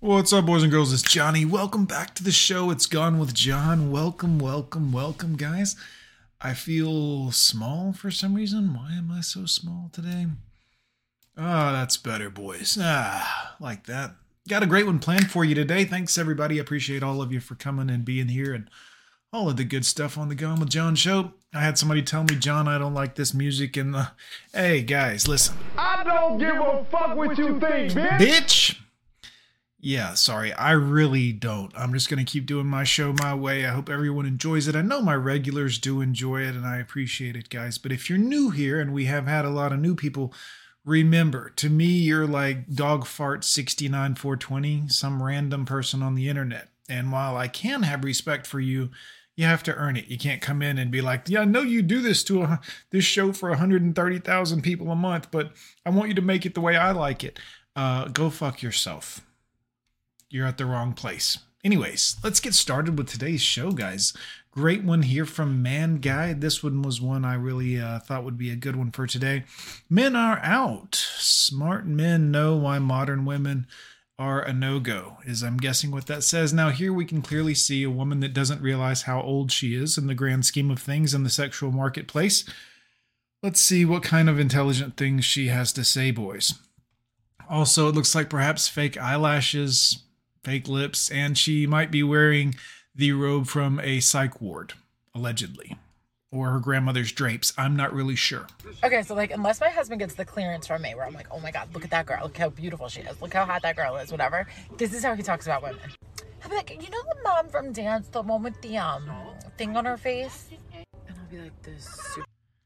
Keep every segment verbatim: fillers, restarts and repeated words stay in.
What's up, boys and girls? It's Johnny. Welcome back to the show. It's Gone with John. Welcome, welcome, welcome, guys. I feel small for some reason. Why am I so small today? Ah, that's better, boys. Ah, like that. Got a great one planned for you today. Thanks, everybody. Appreciate all of you for coming and being here and all of the good stuff on the Gone with John show. I had somebody tell me, John, I don't like this music and the... Hey, guys, listen. I don't give a fuck what you think, bitch. Bitch! Yeah, sorry, I really don't. I'm just going to keep doing my show my way. I hope everyone enjoys it. I know my regulars do enjoy it, and I appreciate it, guys. But if you're new here, and we have had a lot of new people, remember, to me, you're like Dogfart sixty-nine four twenty, some random person on the internet. And while I can have respect for you, you have to earn it. You can't come in and be like, yeah, I know you do this to a, this show for one hundred thirty thousand people a month, but I want you to make it the way I like it. Uh, go fuck yourself. You're at the wrong place. Anyways, let's get started with today's show, guys. Great one here from Man Guy. This one was one I really uh, thought would be a good one for today. Men are out. Smart men know why modern women are a no-go, is I'm guessing what that says. Now, here we can clearly see a woman that doesn't realize how old she is in the grand scheme of things in the sexual marketplace. Let's see what kind of intelligent things she has to say, boys. Also, it looks like perhaps fake eyelashes, fake lips, and she might be wearing the robe from a psych ward, allegedly. Or her grandmother's drapes. I'm not really sure. Okay, so like, unless my husband gets the clearance from me, where I'm like, oh my God, look at that girl. Look how beautiful she is. Look how hot that girl is, whatever. This is how he talks about women. I'll be like, you know the mom from Dance, the one with the um thing on her face? And I'll be like, this super...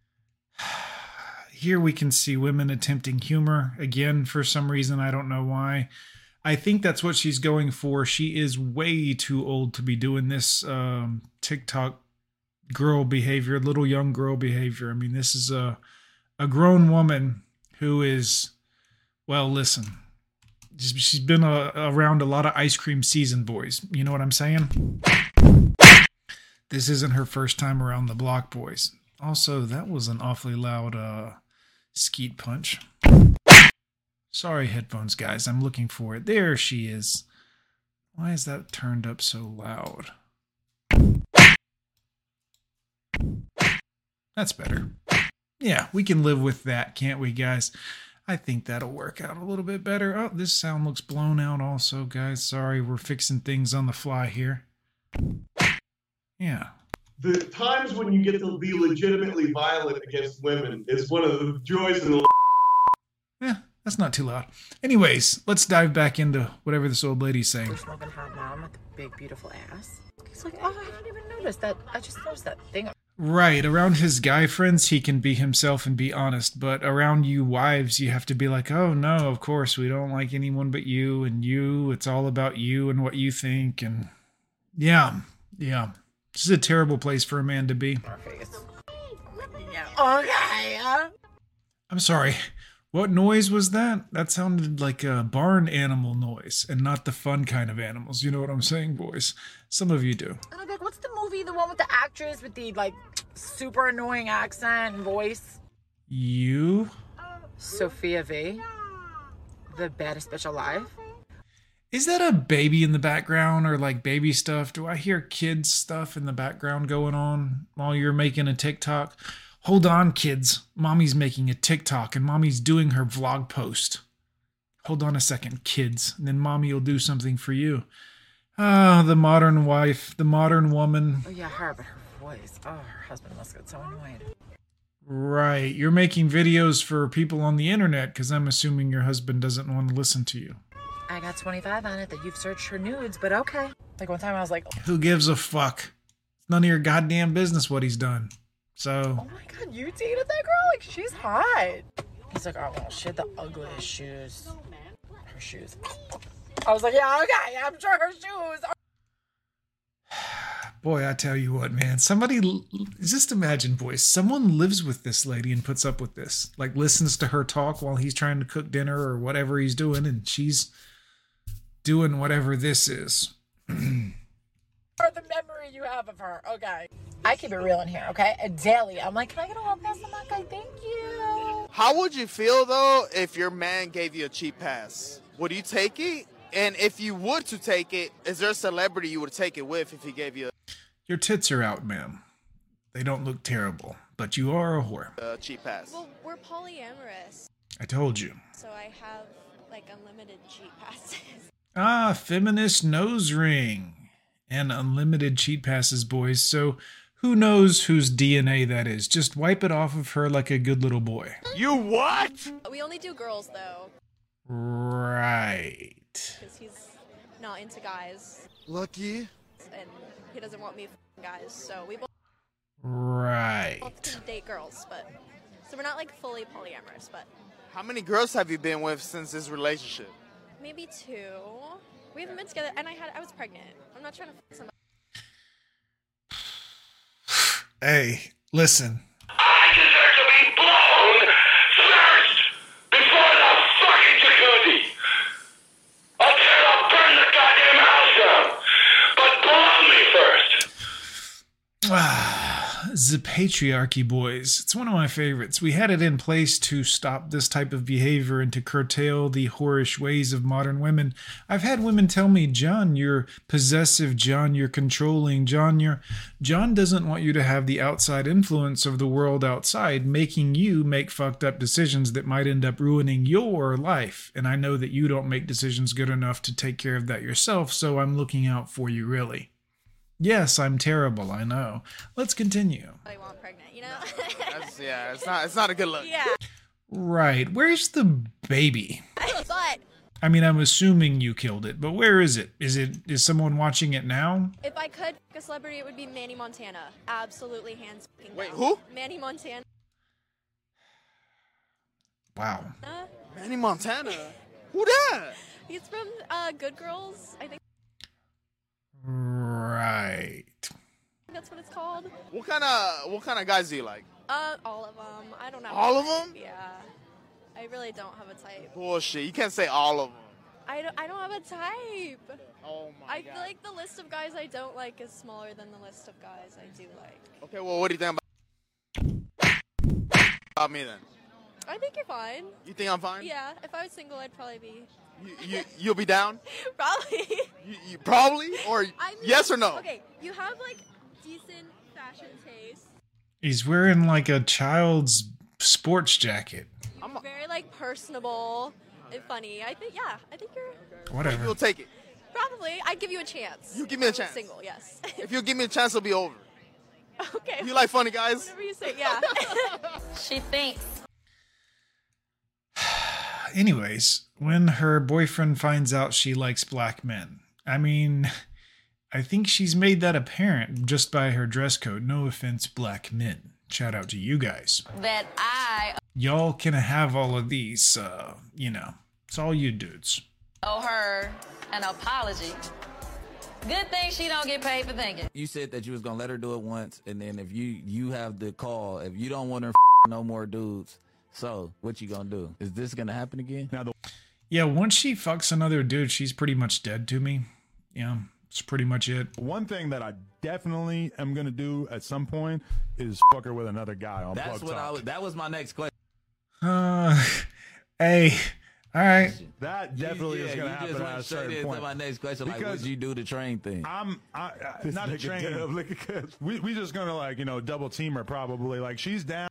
Here we can see women attempting humor. Again, for some reason, I don't know why. I think that's what she's going for. She is way too old to be doing this um, TikTok girl behavior, little young girl behavior. I mean, this is a a grown woman who is, well, listen, she's been a, around a lot of ice cream season, boys. You know what I'm saying? This isn't her first time around the block, boys. Also, that was an awfully loud uh, skeet punch. Sorry, headphones, guys. I'm looking for it. There she is. Why is that turned up so loud? That's better. Yeah, we can live with that, can't we, guys? I think that'll work out a little bit better. Oh, this sound looks blown out also, guys. Sorry, we're fixing things on the fly here. Yeah. The times when you get to be legitimately violent against women is one of the joys in the... Yeah. That's not too loud. Anyways, let's dive back into whatever this old lady's saying. We're smoking hot mom with the big, beautiful ass. He's like, oh, I didn't even notice that. I just noticed that thing. Right. Around his guy friends, he can be himself and be honest. But around you wives, you have to be like, oh, no, of course, we don't like anyone but you and you. It's all about you and what you think. And yeah, yeah. This is a terrible place for a man to be. Our face. Yeah. Okay. I'm sorry. What noise was that? That sounded like a barn animal noise and not the fun kind of animals. You know what I'm saying, boys? Some of you do. And I'm like, what's the movie? The one with the actress with the, like, super annoying accent and voice? You? Sophia V. The baddest bitch alive. Is that a baby in the background or, like, baby stuff? Do I hear kids stuff in the background going on while you're making a TikTok? Hold on, kids. Mommy's making a TikTok and mommy's doing her vlog post. Hold on a second, kids. And then mommy will do something for you. Ah, the modern wife, the modern woman. Oh, yeah, her, but her voice. Oh, her husband must get so annoyed. Right. You're making videos for people on the internet because I'm assuming your husband doesn't want to listen to you. I got twenty-five on it that you've searched her nudes, but okay. Like one time I was like... Who gives a fuck? It's none of your goddamn business what he's done. So. Oh my God, you dated that girl? Like, she's hot. He's like, oh, well, she had the ugliest shoes. Her shoes. I was like, yeah, okay, I'm sure her shoes are... Boy, I tell you what, man. Somebody, just imagine, boys, someone lives with this lady and puts up with this. Like, listens to her talk while he's trying to cook dinner or whatever he's doing, and she's doing whatever this is. Or the memory you have of her. Okay. I keep it real in here, okay? A daily. I'm like, can I get a hall pass on that guy? Thank you. How would you feel, though, if your man gave you a cheap pass? Would you take it? And if you would to take it, is there a celebrity you would take it with if he gave you Your tits are out, ma'am. They don't look terrible, but you are a whore. a cheap pass? Well, we're polyamorous, I told you. so I have like unlimited cheat passes. Ah, feminist nose ring. And unlimited cheat passes, boys. So who knows whose D N A that is? Just wipe it off of her like a good little boy. You what? We only do girls though, Right. because he's not into guys, Lucky. and he doesn't want me f***ing guys. So we both Right. can date girls, but so we're not like fully polyamorous, but How many girls have you been with since this relationship? maybe two. We haven't been together, and I had I was pregnant. I'm not trying to f*** somebody. Hey, listen. I deserve to be blown first before the fucking jacuzzi. I'll tear up, burn the goddamn house down, but blow me first. Ah, the patriarchy, boys. It's one of my favorites. We had it in place to stop this type of behavior and to curtail the whorish ways of modern women. I've had women tell me, John, you're possessive. John, you're controlling. John, you're... John doesn't want you to have the outside influence of the world outside, making you make fucked up decisions that might end up ruining your life. And I know that you don't make decisions good enough to take care of that yourself, so I'm looking out for you, really. Yes, I'm terrible, I know. Let's continue. I want pregnant, you know? That's, yeah, it's not. It's not a good look. Yeah, Right. Where's the baby? but I mean, I'm assuming you killed it, but where is it? Is it is someone watching it now? if I could pick a celebrity, it would be Manny Montana. Absolutely hands fucking Wait, down. who? Manny Montana. Wow. Manny Montana. Who that? He's from uh, Good Girls. I think Right. that's what it's called. What kind of what kind of guys do you like? Uh, all of them. I don't know. All of them? Yeah. I really don't have a type. Bullshit. You can't say all of them. I don't, I don't have a type. Oh my I god. feel like the list of guys I don't like is smaller than the list of guys I do like. Okay, well, what do you think about, about me then? I think you're fine. You think I'm fine? Yeah, if I was single, I'd probably be. You, you you'll be down? Probably. You, you probably or I mean, yes or no? Okay, you have like decent fashion taste. He's wearing like a child's sports jacket. I'm You're very like personable and funny. I think yeah. I think you're Whatever. You'll take it. probably. I'd give you a chance. You give me a If I was chance. Single, yes. If you give me a chance, it'll be over. Okay. You like funny guys? Whatever you say. Yeah. She thinks. Anyways, when her boyfriend finds out she likes black men, I mean, I think she's made that apparent just by her dress code. No offense, black men. Shout out to you guys. That I Y'all can have all of these, uh, you know, it's all you dudes. owe her an apology. Good thing she don't get paid for thinking. You said that you was gonna let her do it once, and then if you you have the call, if you don't want her no more dudes, so what you gonna do? Is this gonna happen again? Now the Yeah, once she fucks another dude, she's pretty much dead to me. Yeah, it's pretty much it. One thing that I definitely am gonna do at some point is fuck her with another guy on that's Plug what Talk. I was. That was my next question. Uh, hey, all right. That definitely yeah, is gonna you happen just at a went straight certain into point. my next question. Like, Because would you do the train thing? I'm I, I, not a nigga train. Dub, look at this. We we just gonna like you know double team her probably. Like she's down.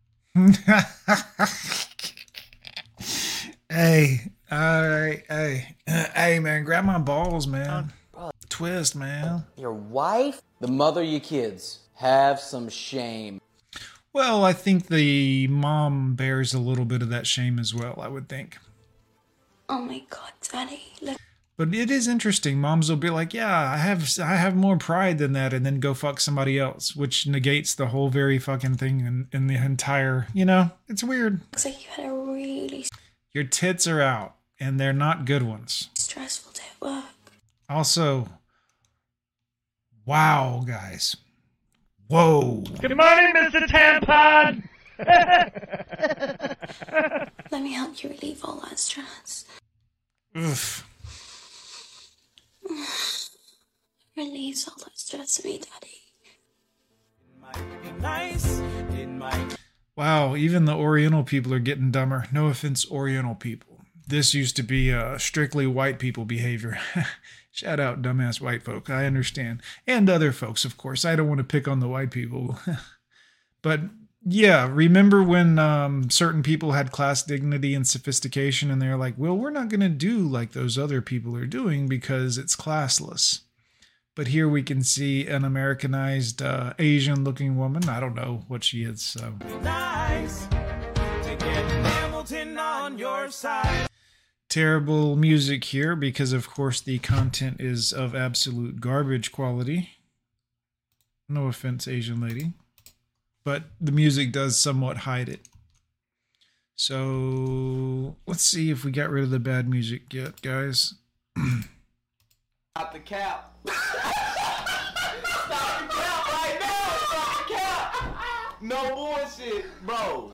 Hey, all right, hey, hey, man, grab my balls, man. Twist, man. Your wife? The mother of your kids. Have some shame. Well, I think the mom bears a little bit of that shame as well, I would think. Oh my god, Daddy. Look. But it is interesting. Moms will be like, yeah, I have I have more pride than that, and then go fuck somebody else, which negates the whole very fucking thing in, in the entire, you know, it's weird. Looks like you had a really Your tits are out, and they're not good ones. stressful day at work. Also, wow, guys. Whoa. Good morning, Mister Tampon. Let me help you relieve all that stress. Oof. Relieves all that stress of me, Daddy. Nice. It might. Wow, even the Oriental people are getting dumber. No offense, Oriental people. this used to be uh, strictly white people behavior. Shout out dumbass white folk. I understand. And other folks, of course. I don't want to pick on the white people. But yeah, remember when um, certain people had class dignity and sophistication and they're like, well, we're not going to do like those other people are doing because it's classless. But here we can see an Americanized uh, Asian looking woman. I don't know what she is. So. Nice to get Hamilton on your side. Terrible music here because, of course, the content is of absolute garbage quality. No offense, Asian lady. But the music does somewhat hide it. So let's see if we got rid of the bad music yet, guys. Stop the cap. Stop the cap right now. Stop the cap. No bullshit, bro.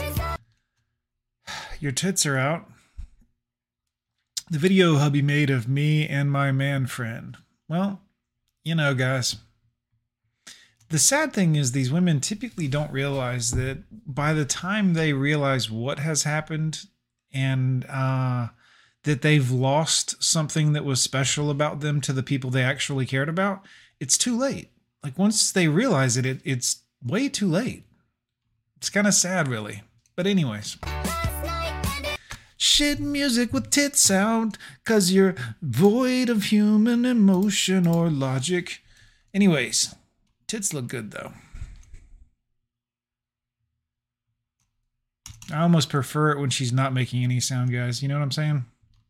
Your tits are out. The video hubby made of me and my man friend. Well, you know, guys. The sad thing is these women typically don't realize that by the time they realize what has happened and uh, that they've lost something that was special about them to the people they actually cared about, it's too late. Like once they realize it, it it's way too late. It's kind of sad, really. But anyways. Shit music with tits out, cause you're void of human emotion or logic. Anyways, tits look good though. I almost prefer it when she's not making any sound, guys. You know what I'm saying?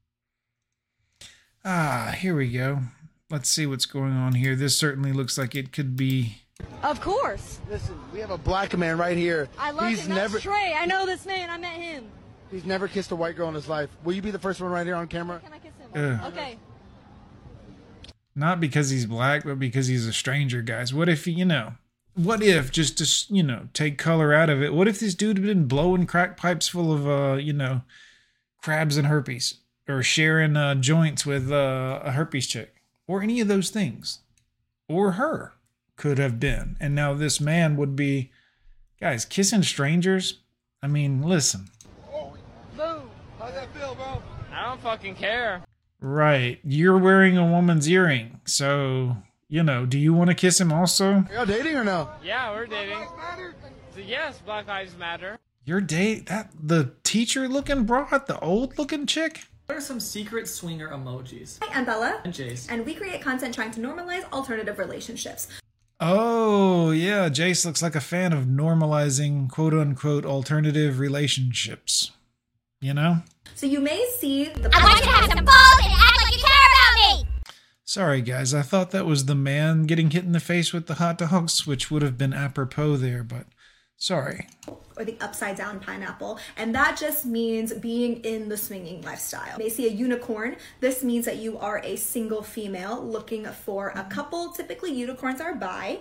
Ah, here we go. Let's see what's going on here. This certainly looks like it could be... Of course. Listen, we have a black man right here. I love He's him. That's never... Trey. I know this man. I met him. He's never kissed a white girl in his life. Will you be the first one right here on camera? Can I kiss him? Uh, okay. Not because he's black, but because he's a stranger, guys. What if, you know, what if, just to, you know, take color out of it, what if this dude had been blowing crack pipes full of, uh, you know, crabs and herpes? Or sharing uh, joints with uh, a herpes chick? Or any of those things? Or her could have been. And now this man would be, guys, kissing strangers? I mean, listen. Boom. How's that feel, bro? I don't fucking care. Right. You're wearing a woman's earring. So, you know, do you want to kiss him also? Y'all dating or no? Yeah, we're dating. So yes, Black Lives Matter. Your date? That the teacher looking broad? The old looking chick? What are some secret swinger emojis? Hi, I'm Bella. And Jace. And we create content trying to normalize alternative relationships. Oh, yeah. Jace looks like a fan of normalizing quote unquote alternative relationships. You know? So you may see the- I want you to have some balls and act like you care about me! Sorry, guys. I thought that was the man getting hit in the face with the hot dogs, which would have been apropos there, but sorry. Or the upside down pineapple. And that just means being in the swinging lifestyle. You may see a unicorn. This means that you are a single female looking for a couple. Typically unicorns are bi.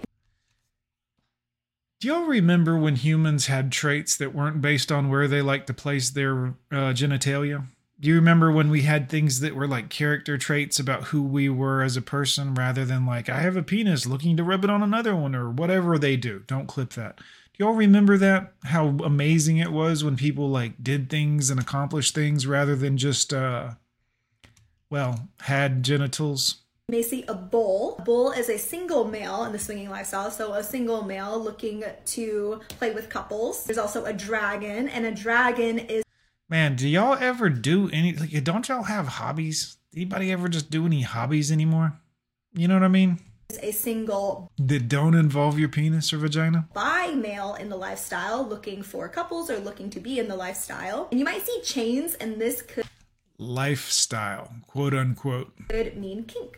Do y'all remember when humans had traits that weren't based on where they like to place their uh, genitalia? Do you remember when we had things that were like character traits about who we were as a person rather than like, I have a penis looking to rub it on another one or whatever they do? Don't clip that. Do y'all remember that? How amazing it was when people like did things and accomplished things rather than just, uh, well, had genitals? You may see a bull. A bull is a single male in the swinging lifestyle, so a single male looking to play with couples. There's also a dragon, and a dragon is... Man, do y'all ever do any... Like, don't y'all have hobbies? Anybody ever just do any hobbies anymore? You know what I mean? A single... That don't involve your penis or vagina? Bi male in the lifestyle, looking for couples or looking to be in the lifestyle. And you might see chains, and this could... Lifestyle, quote unquote. Could mean kink.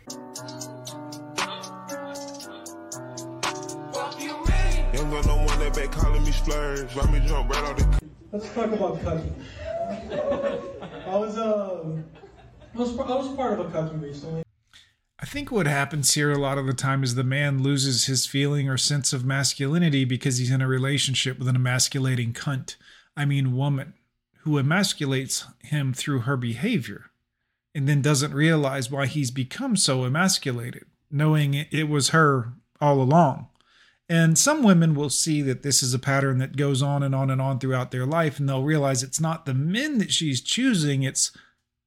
Let's talk about cooking. I was um, I was I was part of a cooking recently. I think what happens here a lot of the time is the man loses his feeling or sense of masculinity because he's in a relationship with an emasculating cunt. I mean woman. Who emasculates him through her behavior and then doesn't realize why he's become so emasculated, knowing it was her all along. And some women will see that this is a pattern that goes on and on and on throughout their life, and they'll realize it's not the men that she's choosing, it's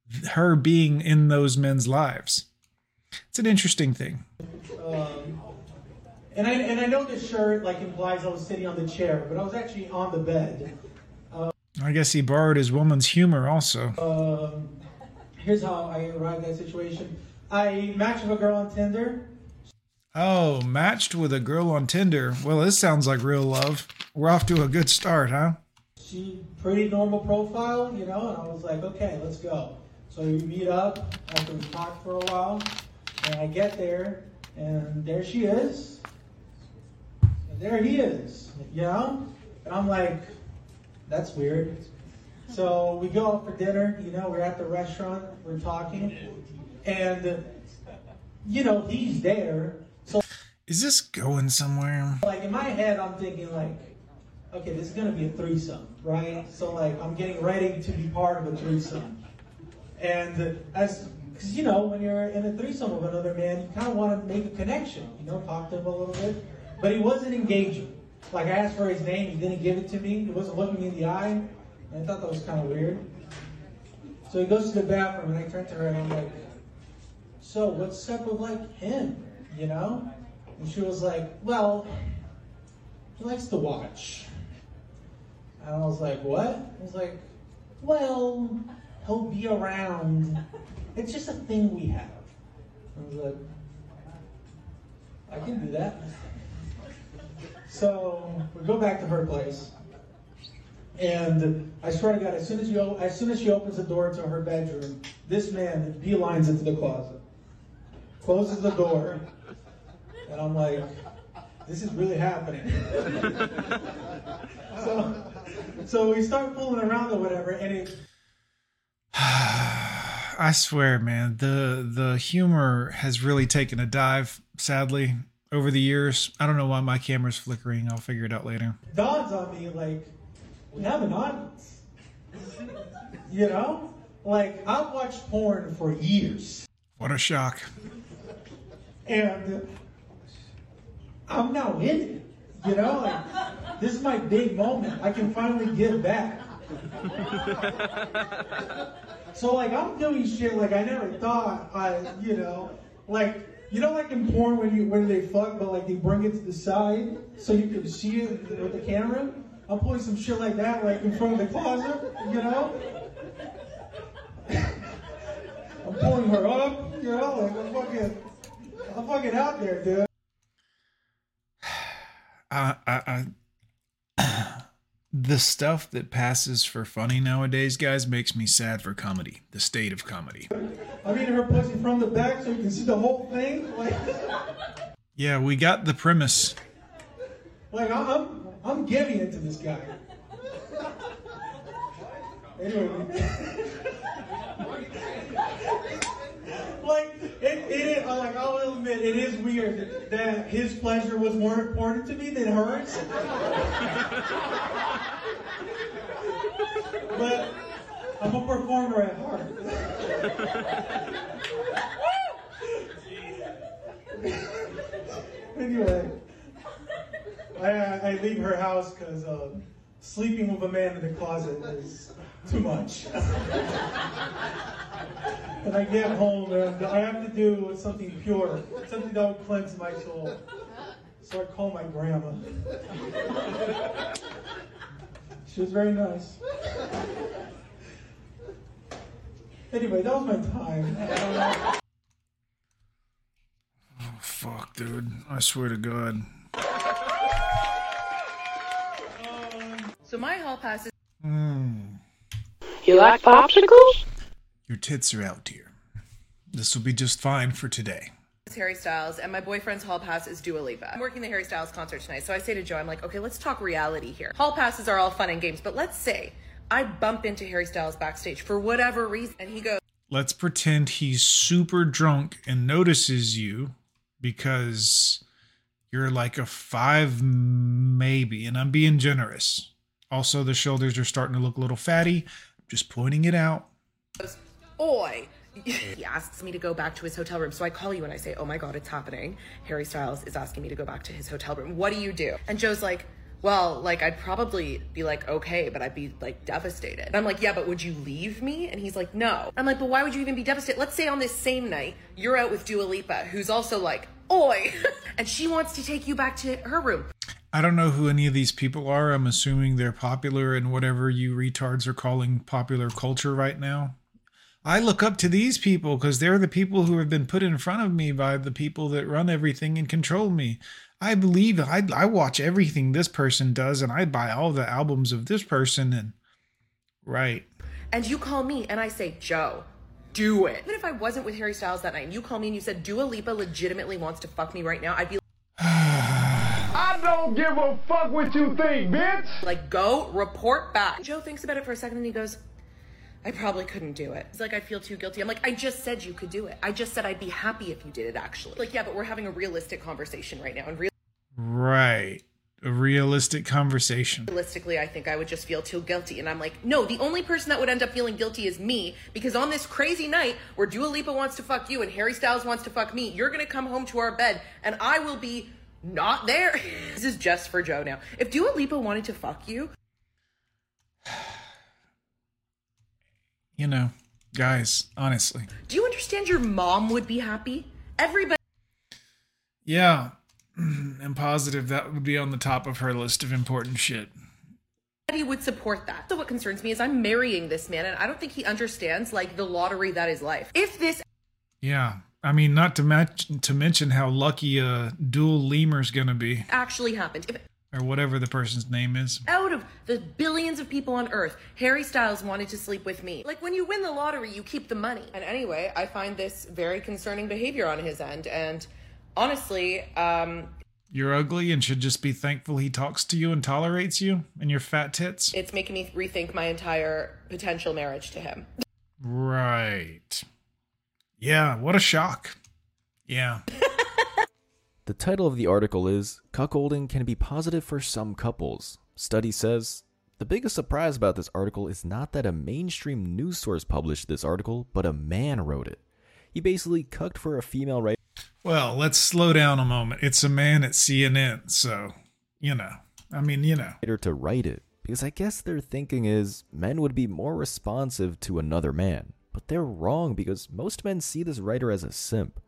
her being in those men's lives. It's an interesting thing. Um, and I and I know this shirt like implies I was sitting on the chair, but I was actually on the bed. Uh, I guess he borrowed his woman's humor also. Um, here's how I arrived at that situation. I matched with a girl on Tinder. Oh, matched with a girl on Tinder. Well, this sounds like real love. We're off to a good start, huh? She pretty normal profile, you know, and I was like, okay, let's go. So we meet up after we talked for a while, and I get there, and there she is, and there he is, you know? And I'm like, that's weird. So we go out for dinner, you know, we're at the restaurant, we're talking, and, you know, he's there. So is this going somewhere? Like in my head, I'm thinking like, okay, this is gonna be a threesome, right? So like, I'm getting ready to be part of a threesome, and as because you know, when you're in a threesome with another man, you kind of want to make a connection, you know, talk to him a little bit. But he wasn't engaging. Like I asked for his name, he didn't give it to me. He wasn't looking me in the eye, and I thought that was kind of weird. So he goes to the bathroom, and I turn to her, and I'm like, so what's up with like him? You know? And she was like, well, he likes to watch. And I was like, what? I was like, well, he'll be around. It's just a thing we have. I was like, I can do that. So we go back to her place. And I swear to God, as soon as, you, as soon as she opens the door to her bedroom, this man beelines into the closet. Closes the door. And I'm like, this is really happening. so, so we start fooling around or whatever, and it... I swear, man, the the humor has really taken a dive, sadly, over the years. I don't know why my camera's flickering. I'll figure it out later. Dawns on me, like, we have an audience. You know? Like, I've watched porn for years. What a shock. And I'm now in it, you know? Like, this is my big moment. I can finally give back. So, like, I'm doing shit like I never thought I, you know, like, you know, like in porn when you when they fuck, but like they bring it to the side so you can see it with the camera? I'm pulling some shit like that, like in front of the closet, you know? I'm pulling her up, you know, like I'm fucking, I'm fucking out there, dude. I, I, I, the stuff that passes for funny nowadays, guys, makes me sad for comedy. The state of comedy. I mean, her pussy from the back so you can see the whole thing. Like, yeah, we got the premise. Like, I'm, I'm giving it to this guy. Anyway. Like, it, it, like, I'll admit, it is weird that his pleasure was more important to me than hers. But I'm a performer at heart. Anyway, I, I leave her house because uh, sleeping with a man in the closet is too much. And I get home and I have to do something pure, something that will cleanse my soul. So I call my grandma. She was very nice. Anyway, that was my time. Oh, fuck, dude. I swear to God. So my hall pass is... Mm. You like popsicles? Your tits are out, dear. This will be just fine for today. It's Harry Styles, and my boyfriend's hall pass is Dua Lipa. I'm working the Harry Styles concert tonight, so I say to Joe, I'm like, okay, let's talk reality here. Hall passes are all fun and games, but let's say I bump into Harry Styles backstage for whatever reason, and he goes... Let's pretend he's super drunk and notices you because you're like a five maybe, and I'm being generous. Also, the shoulders are starting to look a little fatty. I'm just pointing it out. Oi. He asks me to go back to his hotel room. So I call you and I say, oh my God, it's happening. Harry Styles is asking me to go back to his hotel room. What do you do? And Joe's like, well, like, I'd probably be like, okay, but I'd be like devastated. And I'm like, yeah, but would you leave me? And he's like, no. I'm like, but why would you even be devastated? Let's say on this same night, you're out with Dua Lipa, who's also like, oi, and she wants to take you back to her room. I don't know who any of these people are. I'm assuming they're popular in whatever you retards are calling popular culture right now. I look up to these people because they're the people who have been put in front of me by the people that run everything and control me. I believe I I watch everything this person does, and I buy all the albums of this person. And right. And you call me and I say, Joe, do it. Even if I wasn't with Harry Styles that night and you call me and you said Dua Lipa legitimately wants to fuck me right now, I'd be like, I don't give a fuck what you think, bitch. Like, go report back. Joe thinks about it for a second and he goes, I probably couldn't do it. He's like, I feel too guilty. I'm like, I just said you could do it. I just said I'd be happy if you did it, actually. Like, yeah, but we're having a realistic conversation right now. And real right. A realistic conversation. Realistically, I think I would just feel too guilty. And I'm like, no, the only person that would end up feeling guilty is me. Because on this crazy night where Dua Lipa wants to fuck you and Harry Styles wants to fuck me, you're going to come home to our bed and I will be not there. This is just for Joe now. If Dua Lipa wanted to fuck you. You know, guys, honestly. Do you understand your mom would be happy? Everybody. Yeah. I'm positive that would be on the top of her list of important shit. Everybody would support that. So what concerns me is I'm marrying this man and I don't think he understands like the lottery that is life. If this. Yeah. I mean, not to match, to mention how lucky a dual lemur's gonna be. Actually happened. If or whatever the person's name is. Out of the billions of people on earth, Harry Styles wanted to sleep with me. Like, when you win the lottery, you keep the money. And anyway, I find this very concerning behavior on his end. And honestly, um... you're ugly and should just be thankful he talks to you and tolerates you and your fat tits. It's making me rethink my entire potential marriage to him. Right. Yeah, what a shock. Yeah. The title of the article is, Cuckolding Can Be Positive for Some Couples. Study says, the biggest surprise about this article is not that a mainstream news source published this article, but a man wrote it. He basically cucked for a female writer. Well, let's slow down a moment. It's a man at C N N, so, you know. I mean, you know. To write it, because I guess their thinking is men would be more responsive to another man. But they're wrong because most men see this writer as a simp.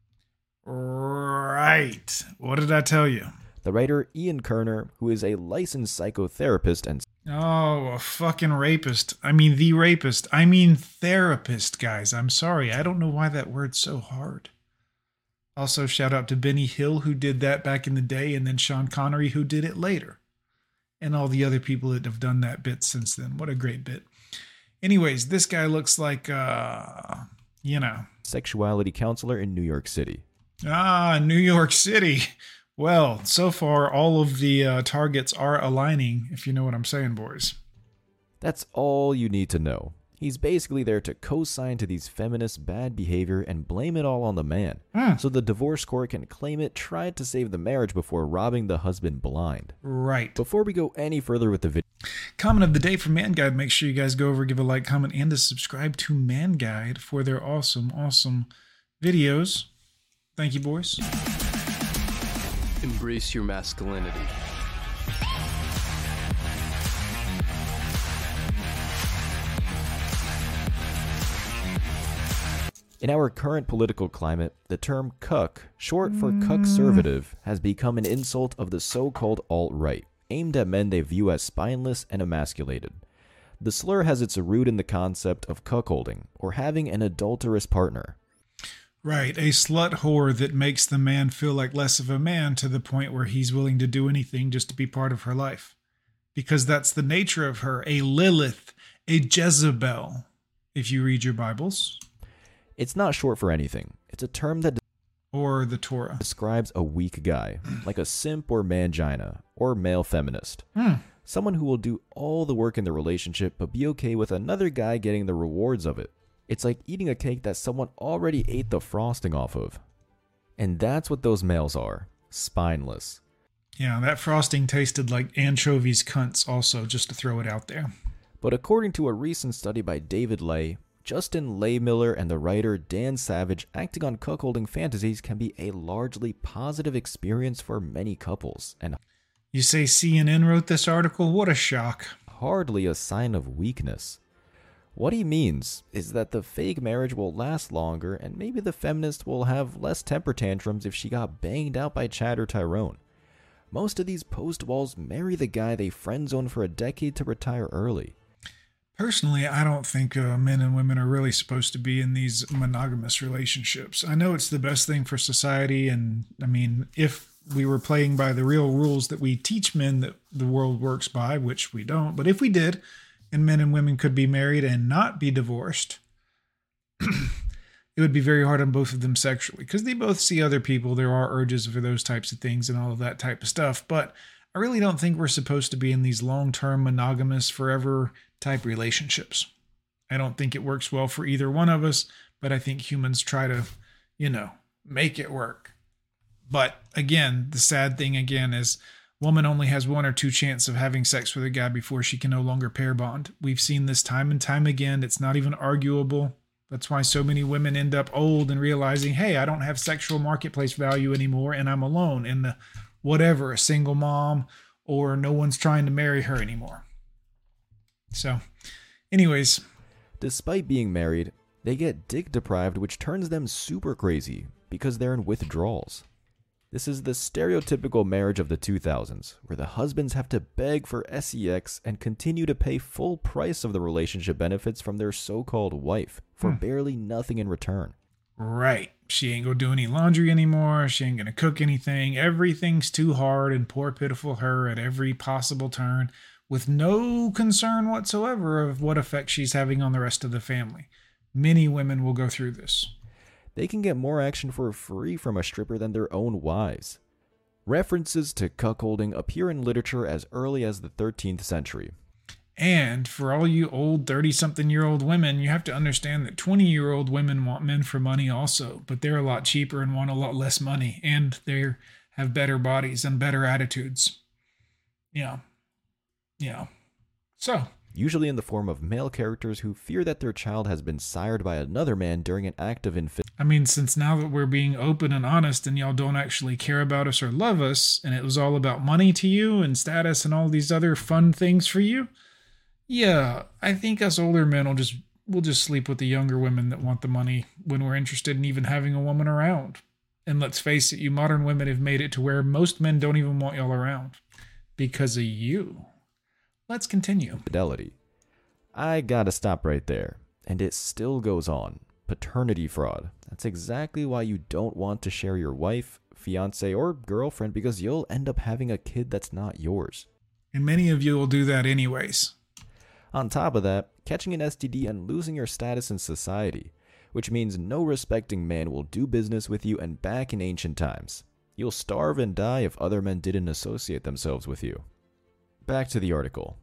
Right. What did I tell you? The writer Ian Kerner, who is a licensed psychotherapist and... Oh, a fucking rapist. I mean, the rapist. I mean, therapist, guys. I'm sorry. I don't know why that word's so hard. Also, shout out to Benny Hill, who did that back in the day, and then Sean Connery, who did it later. And all the other people that have done that bit since then. What a great bit. Anyways, this guy looks like, uh, you know. Sexuality counselor in New York City. Ah, New York City. Well, so far, all of the uh, targets are aligning, if you know what I'm saying, boys. That's all you need to know. He's basically there to co-sign to these feminists' bad behavior and blame it all on the man. Hmm. So the divorce court can claim it tried to save the marriage before robbing the husband blind. Right. Before we go any further with the video. Comment of the day from Man Guide. Make sure you guys go over, give a like, comment, and to subscribe to Man Guide for their awesome, awesome videos. Thank you, boys. Embrace your masculinity. In our current political climate, the term cuck, short for cuckservative, has become an insult of the so-called alt-right, aimed at men they view as spineless and emasculated. The slur has its root in the concept of cuckolding, or having an adulterous partner. Right, a slut whore that makes the man feel like less of a man to the point where he's willing to do anything just to be part of her life. Because that's the nature of her, a Lilith, a Jezebel, if you read your Bibles. It's not short for anything. It's a term that or the Torah describes a weak guy, like a simp or mangina, or male feminist. Hmm. Someone who will do all the work in the relationship but be okay with another guy getting the rewards of it. It's like eating a cake that someone already ate the frosting off of. And that's what those males are. Spineless. Yeah, that frosting tasted like anchovies cunts also, just to throw it out there. But according to a recent study by David Lay, Justin Laymiller and the writer Dan Savage, acting on cuckolding fantasies can be a largely positive experience for many couples. And You say C N N wrote this article? What a shock. Hardly a sign of weakness. What he means is that the fake marriage will last longer, and maybe the feminist will have less temper tantrums if she got banged out by Chad or Tyrone. Most of these post-walls marry the guy they friend-zoned for a decade to retire early. Personally, I don't think uh, men and women are really supposed to be in these monogamous relationships. I know it's the best thing for society, and I mean, if we were playing by the real rules that we teach men that the world works by, which we don't, but if we did, and men and women could be married and not be divorced, it would be very hard on both of them sexually, because they both see other people. There are urges for those types of things and all of that type of stuff, but I really don't think we're supposed to be in these long-term monogamous forever type relationships. I don't think it works well for either one of us, but I think humans try to, you know, make it work. But again, the sad thing again is woman only has one or two chances of having sex with a guy before she can no longer pair bond. We've seen this time and time again. It's not even arguable. That's why so many women end up old and realizing, hey, I don't have sexual marketplace value anymore, and I'm alone in the whatever, a single mom, or no one's trying to marry her anymore. So, anyways. Despite being married, they get dick deprived, which turns them super crazy because they're in withdrawals. This is the stereotypical marriage of the two thousands, where the husbands have to beg for sex and continue to pay full price of the relationship benefits from their so-called wife for hmm. barely nothing in return. Right. She ain't gonna do any laundry anymore. She ain't gonna cook anything. Everything's too hard, and poor pitiful her at every possible turn, with no concern whatsoever of what effect she's having on the rest of the family. Many women will go through this. They can get more action for free from a stripper than their own wives. References to cuckolding appear in literature as early as the thirteenth century. And for all you old thirty-something-year-old women, you have to understand that twenty-year-old women want men for money also, but they're a lot cheaper and want a lot less money, and they have better bodies and better attitudes. Yeah. Yeah. So... usually in the form of male characters who fear that their child has been sired by another man during an act of infidelity. I mean, since now that we're being open and honest and y'all don't actually care about us or love us, and it was all about money to you and status and all these other fun things for you, yeah, I think us older men will just we'll just sleep with the younger women that want the money when we're interested in even having a woman around. And let's face it, you modern women have made it to where most men don't even want y'all around because of you. Let's continue. Fidelity. I gotta stop right there. And it still goes on. Paternity fraud. That's exactly why you don't want to share your wife, fiance, or girlfriend, because you'll end up having a kid that's not yours. And many of you will do that anyways. On top of that, catching an S T D and losing your status in society, which means no respecting man will do business with you, and back in ancient times, you'll starve and die if other men didn't associate themselves with you. Back to the article.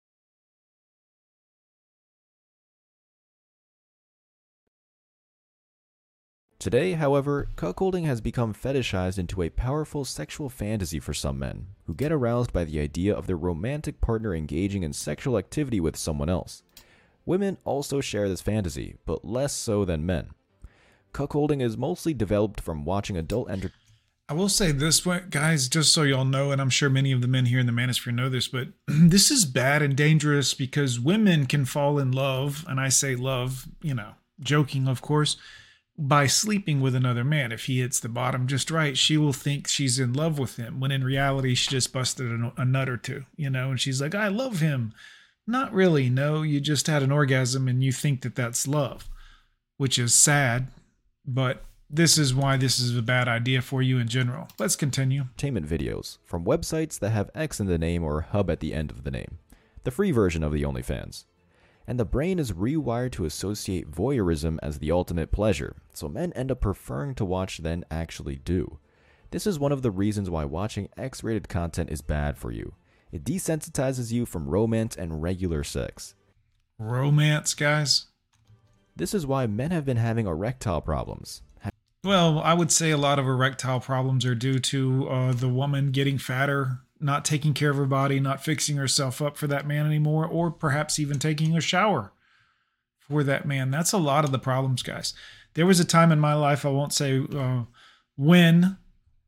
Today, however, cuckolding has become fetishized into a powerful sexual fantasy for some men, who get aroused by the idea of their romantic partner engaging in sexual activity with someone else. Women also share this fantasy, but less so than men. Cuckolding is mostly developed from watching adult entertainment. I will say this, guys, just so y'all know, and I'm sure many of the men here in the manosphere know this, but this is bad and dangerous because women can fall in love, and I say love, you know, joking, of course, by sleeping with another man. If he hits the bottom just right, she will think she's in love with him, when in reality, she just busted a, a nut or two, you know, and she's like, I love him. Not really. No, you just had an orgasm and you think that that's love, which is sad, but this is why this is a bad idea for you in general. Let's continue. Entertainment videos from websites that have X in the name or hub at the end of the name. The free version of the OnlyFans. And the brain is rewired to associate voyeurism as the ultimate pleasure, so men end up preferring to watch than actually do. This is one of the reasons why watching X-rated content is bad for you. It desensitizes you from romance and regular sex. Romance, guys? This is why men have been having erectile problems. Well, I would say a lot of erectile problems are due to uh, the woman getting fatter, not taking care of her body, not fixing herself up for that man anymore, or perhaps even taking a shower for that man. That's a lot of the problems, guys. There was a time in my life, I won't say uh, when,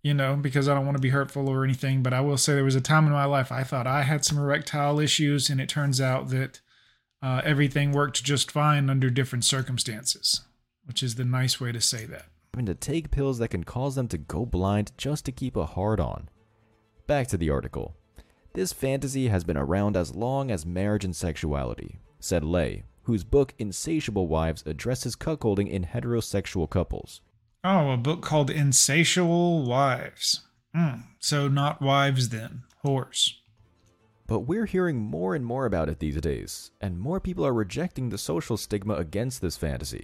you know, because I don't want to be hurtful or anything, but I will say there was a time in my life I thought I had some erectile issues, and it turns out that uh, everything worked just fine under different circumstances, which is the nice way to say that. Having to take pills that can cause them to go blind just to keep a hard on. Back to the article. This fantasy has been around as long as marriage and sexuality, said Lay, whose book Insatiable Wives addresses cuckolding in heterosexual couples. Oh, a book called Insatiable Wives. Mm, so not wives then, whores. But we're hearing more and more about it these days, and more people are rejecting the social stigma against this fantasy.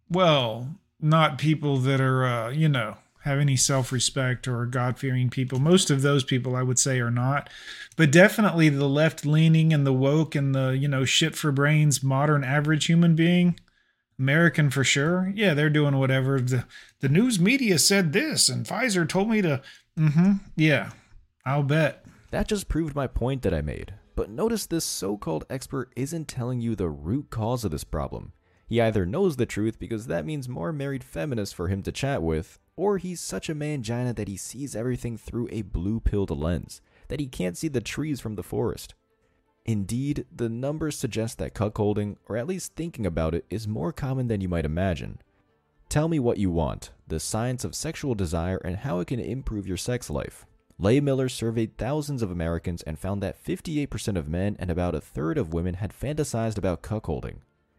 Well, not people that are, uh, you know, have any self-respect or God-fearing people. Most of those people, I would say, are not. But definitely the left-leaning and the woke and the, you know, shit-for-brains modern average human being, American for sure. Yeah, they're doing whatever. The, the news media said this, and Pfizer told me to... Mm-hmm. Yeah, I'll bet. That just proved my point that I made. But notice this so-called expert isn't telling you the root cause of this problem. He either knows the truth because that means more married feminists for him to chat with, or he's such a mangina that he sees everything through a blue-pilled lens, that he can't see the trees from the forest. Indeed, the numbers suggest that cuckolding, or at least thinking about it, is more common than you might imagine. Tell Me What You Want, the science of sexual desire and how it can improve your sex life. Leigh Miller surveyed thousands of Americans and found that fifty-eight percent of men and about a third of women had fantasized about cuckolding.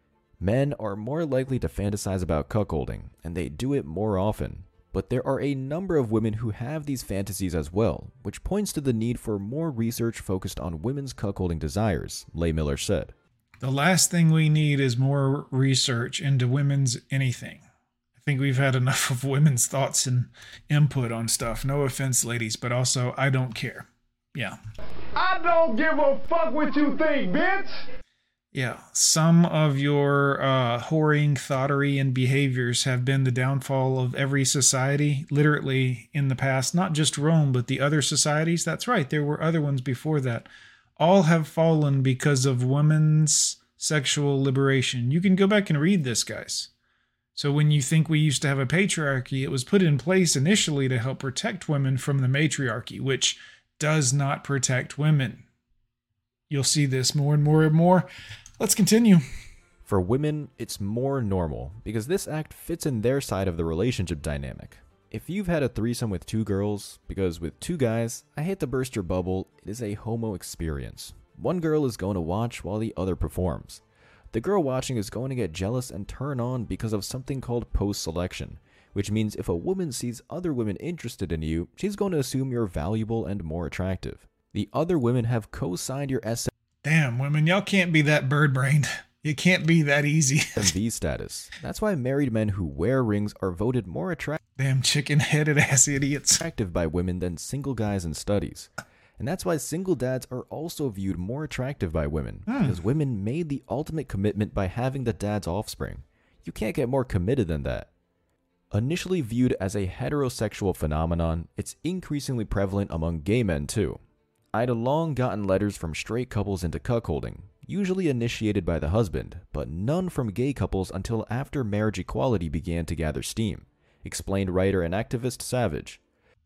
Men are more likely to fantasize about cuckolding, and they do it more often. But there are a number of women who have these fantasies as well, which points to the need for more research focused on women's cuckolding desires, Leigh Miller said. The last thing we need is more research into women's anything. I think we've had enough of women's thoughts and input on stuff. No offense, ladies, but also I don't care. Yeah. I don't give a fuck what you think, bitch! Yeah, some of your uh, whoring, thoughtery, and behaviors have been the downfall of every society, literally, in the past. Not just Rome, but the other societies. That's right, there were other ones before that. All have fallen because of women's sexual liberation. You can go back and read this, guys. So when you think we used to have a patriarchy, it was put in place initially to help protect women from the matriarchy, which does not protect women. You'll see this more and more and more. Let's continue. For women, it's more normal, because this act fits in their side of the relationship dynamic. If you've had a threesome with two girls, because with two guys, I hate to burst your bubble, it is a homo experience. One girl is going to watch while the other performs. The girl watching is going to get jealous and turn on because of something called post-selection, which means if a woman sees other women interested in you, she's going to assume you're valuable and more attractive. The other women have co-signed your S M Damn, women, y'all can't be that bird-brained. It can't be that easy. V status. That's why married men who wear rings are voted more attractive. Damn chicken-headed ass idiots. Attractive by women than single guys in studies. And that's why single dads are also viewed more attractive by women, hmm. because women made the ultimate commitment by having the dad's offspring. You can't get more committed than that. Initially viewed as a heterosexual phenomenon, it's increasingly prevalent among gay men too. I'd long gotten letters from straight couples into cuckolding, usually initiated by the husband, but none from gay couples until after marriage equality began to gather steam, explained writer and activist Savage.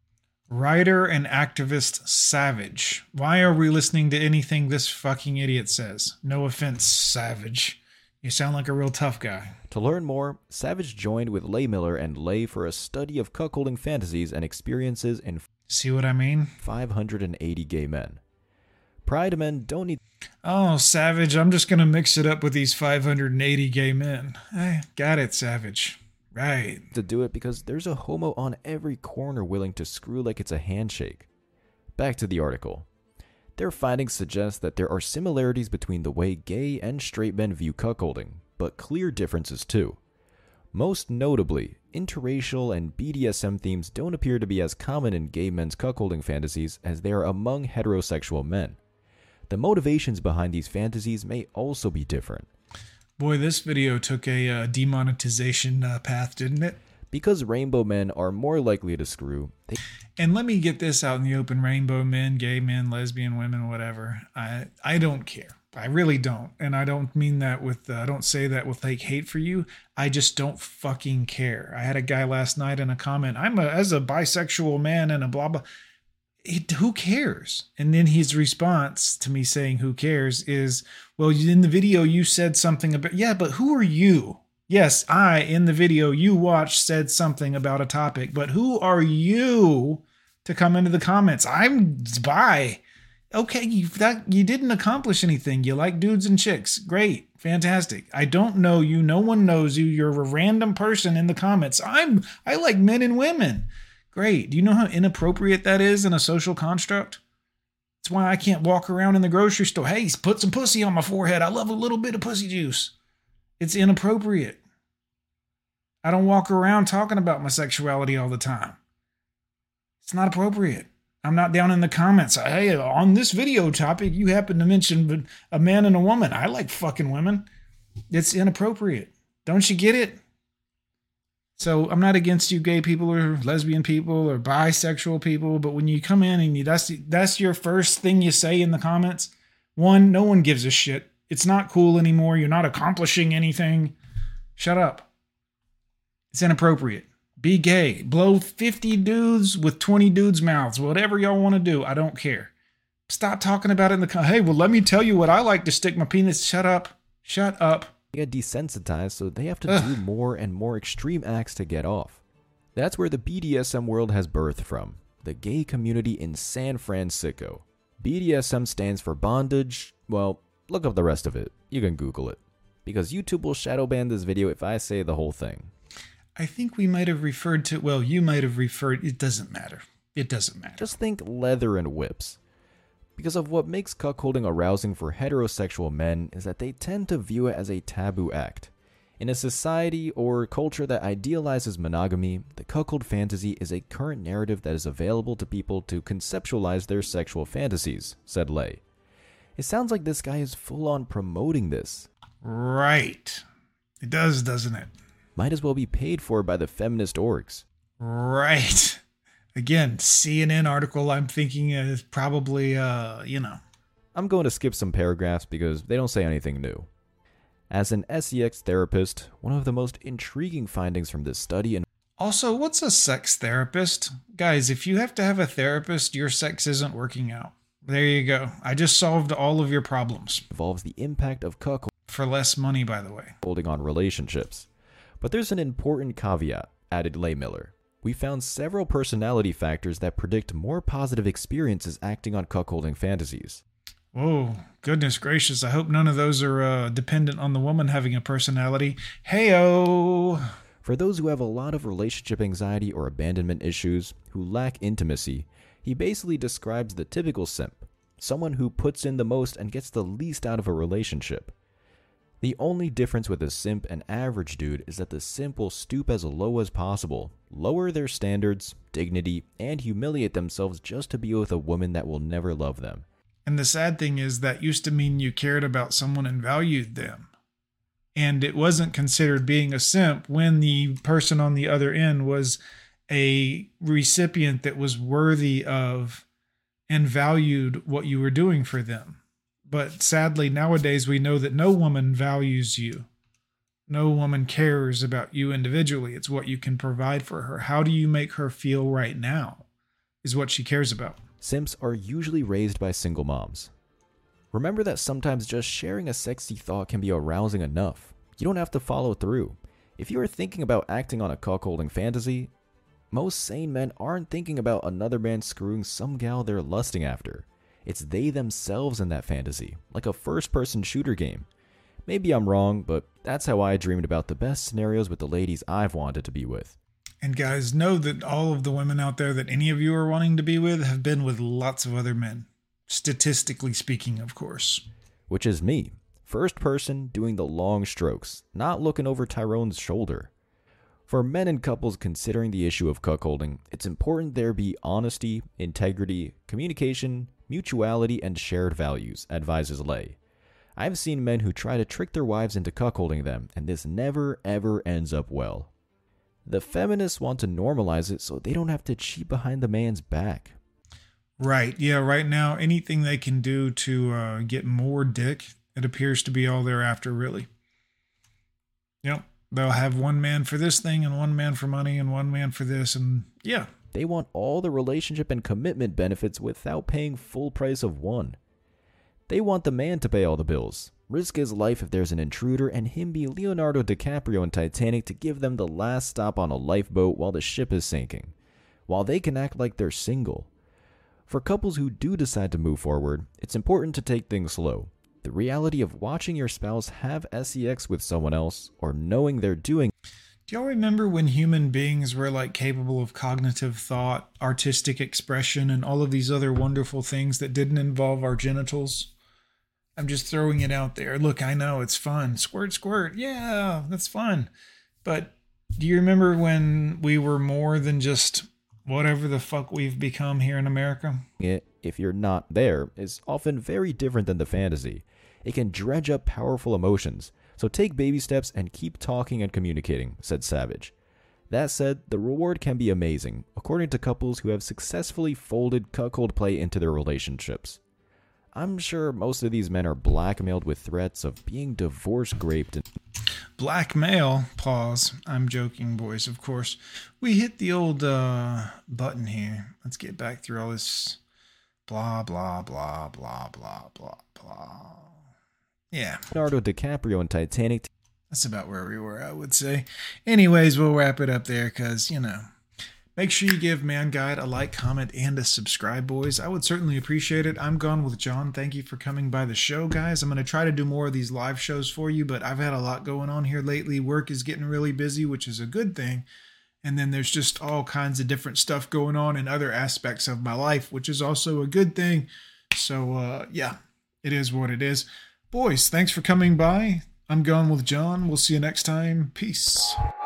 Writer and activist Savage. Why are we listening to anything this fucking idiot says? No offense, Savage. You sound like a real tough guy. To learn more, Savage joined with Leigh Miller and Lay for a study of cuckolding fantasies and experiences in See what I mean? five hundred eighty gay men. Pride men don't need... Oh, Savage, I'm just going to mix it up with these five hundred eighty gay men. I got it, Savage. Right. To do it because there's a homo on every corner willing to screw like it's a handshake. Back to the article. Their findings suggest that there are similarities between the way gay and straight men view cuckolding, but clear differences too. Most notably, interracial and B D S M themes don't appear to be as common in gay men's cuckolding fantasies as they are among heterosexual men. The motivations behind these fantasies may also be different. Boy, this video took a uh, demonetization uh, path, didn't it? Because rainbow men are more likely to screw. They- and let me get this out in the open. Rainbow men, gay men, lesbian women, whatever. I, I don't care. I really don't. And I don't mean that with, uh, I don't say that with like hate for you. I just don't fucking care. I had a guy last night in a comment, I'm a, as a bisexual man and a blah, blah. It, who cares? And then his response to me saying, who cares is, well, in the video you said something about, yeah, but who are you? Yes, I, in the video you watched, said something about a topic, but who are you to come into the comments? I'm bi. Okay, you that you didn't accomplish anything. You like dudes and chicks. Great. Fantastic. I don't know you. No one knows you. You're a random person in the comments. I'm I like men and women. Great. Do you know how inappropriate that is in a social construct? That's why I can't walk around in the grocery store. Hey, put some pussy on my forehead. I love a little bit of pussy juice. It's inappropriate. I don't walk around talking about my sexuality all the time. It's not appropriate. I'm not down in the comments. Hey, on this video topic, you happen to mention a man and a woman. I like fucking women. It's inappropriate. Don't you get it? So I'm not against you gay people or lesbian people or bisexual people, but when you come in and you, that's, that's your first thing you say in the comments, one, no one gives a shit. It's not cool anymore. You're not accomplishing anything. Shut up. It's inappropriate. Be gay. Blow fifty dudes with twenty dudes' mouths. Whatever y'all want to do. I don't care. Stop talking about it in the comments. Hey, well, let me tell you what I like to stick my penis. Shut up. Shut up. They get desensitized, so they have to Ugh. do more and more extreme acts to get off. That's where the B D S M world has birthed from. The gay community in San Francisco. B D S M stands for bondage. Well, look up the rest of it. You can Google it. Because YouTube will shadow ban this video if I say the whole thing. I think we might have referred to, well, you might have referred, it doesn't matter. It doesn't matter. Just think leather and whips. Because of what makes cuckolding arousing for heterosexual men is that they tend to view it as a taboo act. In a society or culture that idealizes monogamy, the cuckold fantasy is a current narrative that is available to people to conceptualize their sexual fantasies, said Lay. It sounds like this guy is full on promoting this. Right. It does, doesn't it? Might as well be paid for by the feminist orgs. Right. Again, C N N article I'm thinking is probably, uh, you know. I'm going to skip some paragraphs because they don't say anything new. As an S E X therapist, one of the most intriguing findings from this study... And also, what's a sex therapist? Guys, if you have to have a therapist, your sex isn't working out. There you go. I just solved all of your problems. ...involves the impact of cuckolding. For less money, by the way. ...holding on relationships. But there's an important caveat, added Lay Miller. We found several personality factors that predict more positive experiences acting on cuckolding fantasies. Whoa, goodness gracious. I hope none of those are uh, dependent on the woman having a personality. Hey-o! For those who have a lot of relationship anxiety or abandonment issues, who lack intimacy, he basically describes the typical simp, someone who puts in the most and gets the least out of a relationship. The only difference with a simp and average dude is that the simp will stoop as low as possible, lower their standards, dignity, and humiliate themselves just to be with a woman that will never love them. And the sad thing is that used to mean you cared about someone and valued them. And it wasn't considered being a simp when the person on the other end was a recipient that was worthy of and valued what you were doing for them. But sadly, nowadays, we know that no woman values you. No woman cares about you individually. It's what you can provide for her. How do you make her feel right now is what she cares about. Simps are usually raised by single moms. Remember that sometimes just sharing a sexy thought can be arousing enough. You don't have to follow through. If you are thinking about acting on a cuckolding fantasy, most sane men aren't thinking about another man screwing some gal they're lusting after. It's they themselves in that fantasy, like a first-person shooter game. Maybe I'm wrong, but that's how I dreamed about the best scenarios with the ladies I've wanted to be with. And guys, know that all of the women out there that any of you are wanting to be with have been with lots of other men. Statistically speaking, of course. Which is me. First person doing the long strokes, not looking over Tyrone's shoulder. For men and couples considering the issue of cuckolding, it's important there be honesty, integrity, communication, mutuality, and shared values, advises Lay. I've seen men who try to trick their wives into cuckolding them, and this never ever ends up well. The feminists want to normalize it so they don't have to cheat behind the man's back. Right, yeah, right now, anything they can do to uh, get more dick It appears to be all they're after, really. Yep. They'll have one man for this thing and one man for money and one man for this. And yeah. They want all the relationship and commitment benefits without paying full price of one. They want the man to pay all the bills, risk his life if there's an intruder, and him be Leonardo DiCaprio in Titanic to give them the last stop on a lifeboat while the ship is sinking, while they can act like they're single. For couples who do decide to move forward, it's important to take things slow. The reality of watching your spouse have sex with someone else, or knowing they're doing. Do y'all remember when human beings were like capable of cognitive thought, artistic expression, and all of these other wonderful things that didn't involve our genitals? I'm just throwing it out there. Look, I know it's fun. Squirt, squirt. Yeah, that's fun. But do you remember when we were more than just whatever the fuck we've become here in America? It, if you're not there, is often very different than the fantasy. It can dredge up powerful emotions. So take baby steps and keep talking and communicating, said Savage. That said, the reward can be amazing, according to couples who have successfully folded cuckold play into their relationships. I'm sure most of these men are blackmailed with threats of being divorce raped. And Blackmail? Pause. I'm joking, boys, of course. We hit the old uh, button here. Let's get back through all this blah, blah, blah, blah, blah, blah, blah. Yeah. Leonardo DiCaprio in Titanic. That's about where we were, I would say. Anyways, we'll wrap it up there because, you know, make sure you give Man Guide a like, comment, and a subscribe, boys. I would certainly appreciate it. I'm Gone with John. Thank you for coming by the show, guys. I'm going to try to do more of these live shows for you, but I've had a lot going on here lately. Work is getting really busy, which is a good thing. And then there's just all kinds of different stuff going on in other aspects of my life, which is also a good thing. So, uh, yeah, it is what it is. Boys, thanks for coming by. I'm Gone with John. We'll see you next time. Peace.